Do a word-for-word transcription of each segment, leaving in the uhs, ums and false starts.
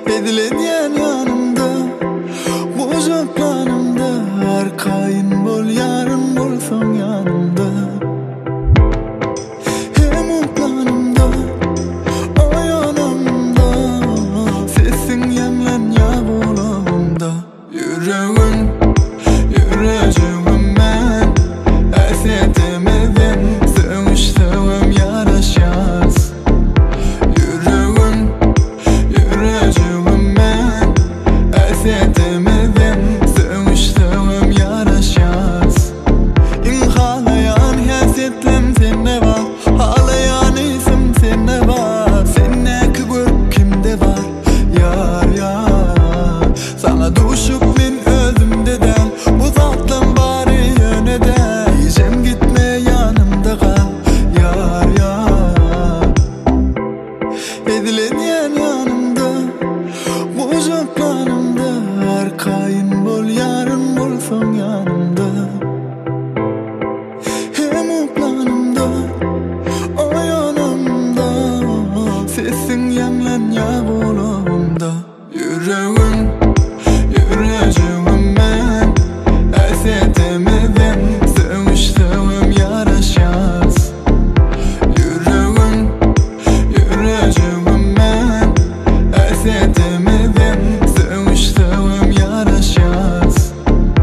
Edilen yanımda, uzaklarımda, arkayın bol, yarın bolsan yanımda. Hem umutlarımda, o yanımda, sesin yanlan ya kulağımda. Yüreğin, yüreğim ben, esetemeden, seviştevim yaraşmaz. Yüreğin, yüreğim ben, esetemeden, seviştevim yaraşmaz. İn halayan hasetlem sende var, halayan isim sende var. Senneki gök kimde var, yar yar. Sana düşüp men özümdeden, uzattım bari yöneden. Diyeceğim gitme yanımda kal, yar yar. Edilen yanımda, uzaklarımda, arkayın bol, yarın bolsan yanımda. Hem umutlarımda, o yanımda, sesin yanlan ya kulağımda. Yüreğin, yüreğim ben, esetemeden, seviştevim yaraşmaz. Yüreğin, yüreğim ben, esetemeden, seviştevim yaraşmaz.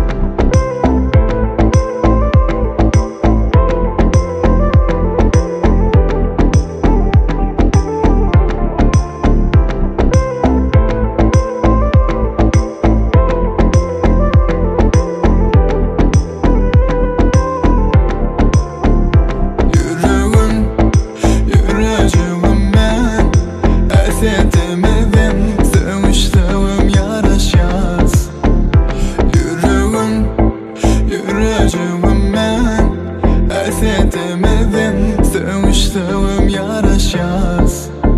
Yüreğin, yüreğim ben, esetemeden, seviştevim yaraşmaz. Yüreğin, yüreğim ben, esetemeden, seviştevim yaraşmaz.